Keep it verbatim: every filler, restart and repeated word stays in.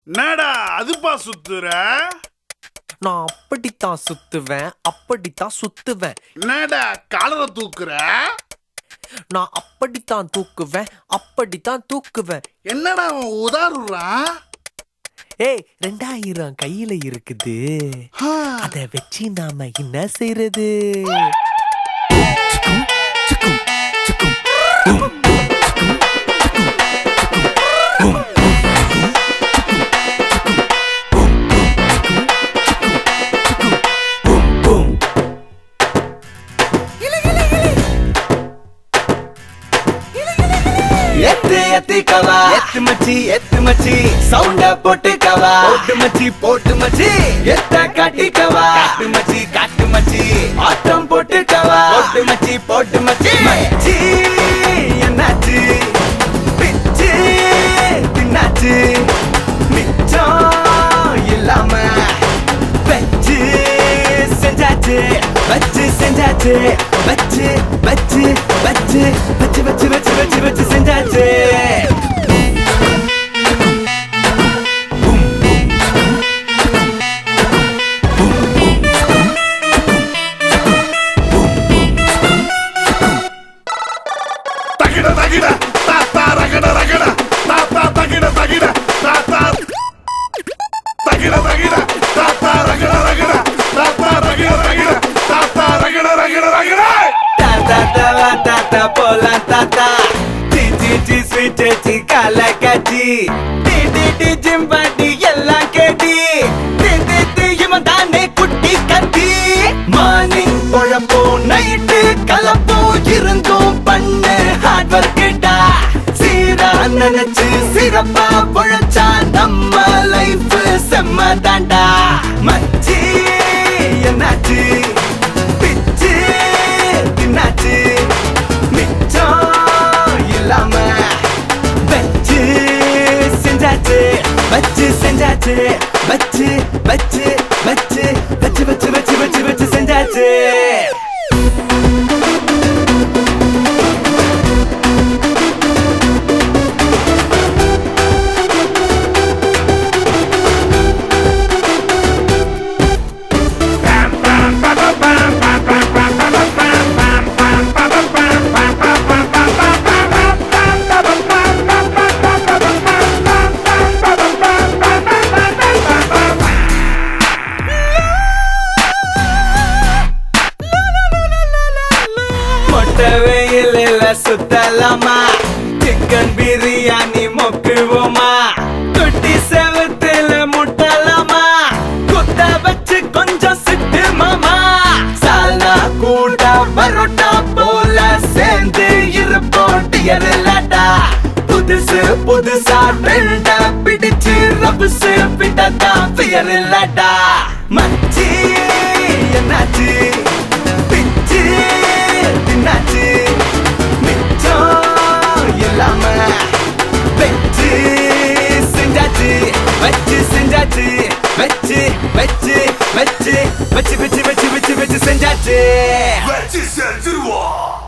நாடா அதுப்பா சுத்துற? நான் அப்படித்தான் சுத்துவேன், அப்படித்தான் சுத்துவேன். நாடா காலரை தூக்குற? நான் அப்படித்தான் தூக்குவேன், அப்படித்தான் தூக்குவேன். என்னடா அவன் உதாருறான்? ஏய், ரெண்டாயிரம் கையில இருக்குது, அத வச்சு நாம என்ன செய்யறது? எத்து எத்து கவா எத்து மச்சி எத்து மச்சி சவுண்ட போட்டு கவா போட்டு மச்சி போட்டு மச்சி எத்த காட்டி கவா காட்டு மச்சி காட்டு மச்சி ஆட்டம் போட்டு கவா போட்டு மச்சி போட்டு மச்சி மச்சி என்னாச்சு பிச்சு தின்னாச்சு மிச்சம் இல்லாம வச்சு செஞ்சாச்சு வச்சு செஞ்சாச்சு வச்சு வச்சு வச்சு வச்சு வச்சு வச்சு வச்சு வச்சு செஞ்சாச்சு. தகிட தகிட தாத்தா ரகட ரகட தாத்தா தகிட தகிட தாத்தா தகிட தகிட தாத்தா ரகட ரகட தாத்தா ரகட ரகட தாத்தா ரகட ரகட ரகட தாத்தா தவா தாத்தா போலாம் தாத்தா tea tea tea sweet tea கால கட்டி டி டி டி ஜிம்பாடி எல்லாம் கேட்டி டி டி டி இவன் தானே குட்டி கட்டி மார்னிங் பொழப்போ நைட்டு கலப்போ இருந்தும் பண்ணு ஹார்ட் ஒர்க்கிட்டா சீரா நினைச்சு சிறப்பா பொழச்சா நம்ம லைஃப் செம்ம தாண்டா. மச்சி என்னாச்சு பிச்சு தின்னாச்சு மிச்சம் இல்லாம வச்சு செஞ்சாச்சு வச்சு செஞ்சாச்சு வச்சு வச்சு வச்சு வச்சு வச்சு வச்சு வச்சு வச்சு செஞ்சாச்சு. வெயில சுத்தலாமா சிக்கன் பிரியாணி மொக்குவோமா தொட்டி செவத்துல முட்டலாமா குத்த வச்சு கொஞ்சம் சிட்டு மாமா சாலா கூட பரோட்டா போல சேர்ந்து இருப்போம் டியர்லாட்டா புதுசு புதுசா ட்ரெண்ட பிடிச்சு ரபுசு பிட்டா பியர் இல்லாட்டா. மச்சி என்னாச்சு பிச்சு தின்னாச்சு மிச்சம் இல்லாம வச்சு செஞ்சாச்சு வச்சு செஞ்சாச்சு வச்சு வச்சு வச்சு வச்சு வச்சு வச்சு வச்சு வச்சு செஞ்சாச்சு வச்சு செஞ்சிருவோம்.